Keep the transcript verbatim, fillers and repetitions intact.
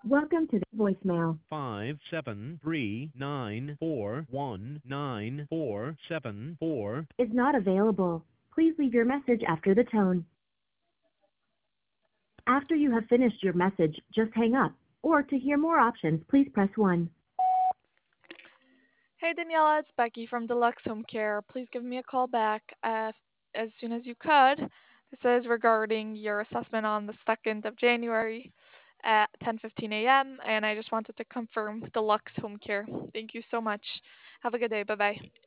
Welcome to the voicemail. five seven three nine four one nine four seven four. Is not available. Please leave your message after the tone. After you have finished your message, just hang up. Or to hear more options, please press one. Hey Daniela, it's Becky from Deluxe Home Care. Please give me a call back uh, as soon as you could. This is regarding your assessment on the second of January at ten fifteen a m and I just wanted to confirm Deluxe Home Care. Thank you so much. Have a good day. Bye bye.